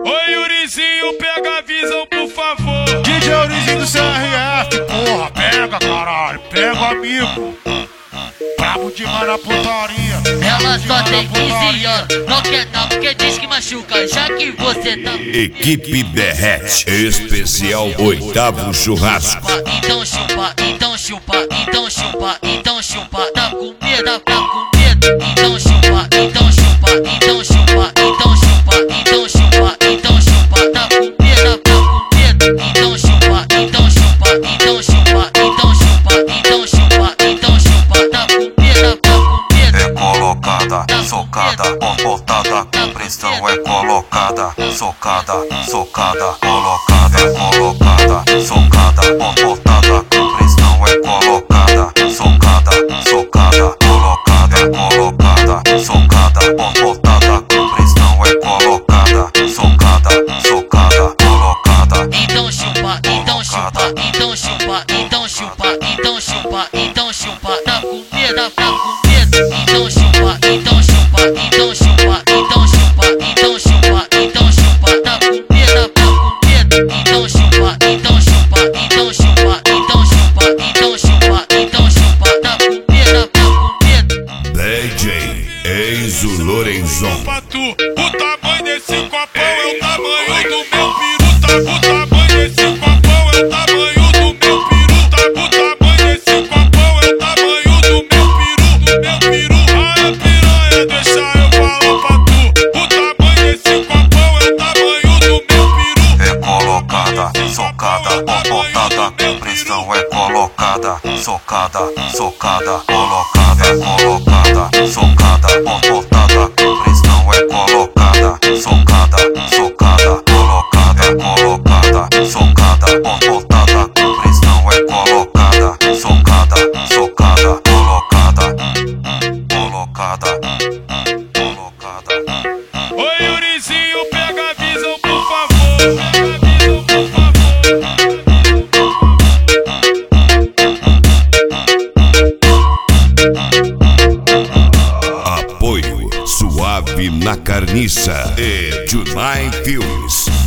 Oi, Yurizinho, pega a visão, por favor. DJ Yurizinho do CRF, porra, pega, caralho, pega, amigo. Brabo demais na putaria. Ela só tem 15 anos, não quer não, porque diz que machuca, já que você tá. Equipe Derrete, especial 8º churrasco. Então chupa, então chupa, então chupa, então chupa. Tá com medo, tá com medo. Então chupa, então chupa, então chupa, então chupa, então chupa, então chupa. Tá com medo, tá com medo. Então chupa, então chupa, então chupa, então chupa, então chupa, então chupa. Tá com medo, tá com medo. É colocada, socada, comportada, com pressão é colocada, socada, socada, colocada, socada, comportada, com pressão é colocada, socada, socada, colocada, socada, comportada, com pressão é colocada, socada, colocada. Então chupa, então chupa, então chupa, então chupa, então chupa, então chupa. Tá com medo, tá com medo. Então chupa, então chupa, então chupa, então chupa, então chupa, então chupa. Tá com medo, tá com medo. Então chupa, então chupa, então chupa, então chupa, então chupa, então chupa. Tá com medo, tá com medo. DJ Enzo Lorenzon. Pra tu, o tamanho desse copão é o tamanho do meu peru. Tá, o tamanho desse copão é o tamanho do meu peru. Tá, o tamanho desse copão é o tamanho do meu peru. A piranha, deixa eu falar pra tu. O tamanho desse copão é o tamanho do meu peru. É colocada, socada, comportada, com pressão é colocada, socada, socada, colocada, socada, comportada, com pressão é colocada, socada, socada, colocada, socada, comportada, com pressão é colocada, socada, socada, colocada. Oi, Yurizinho, pega a visão, por favor. Pega a visão, por favor. Apoio Suave na Carniça e Junai Filmes.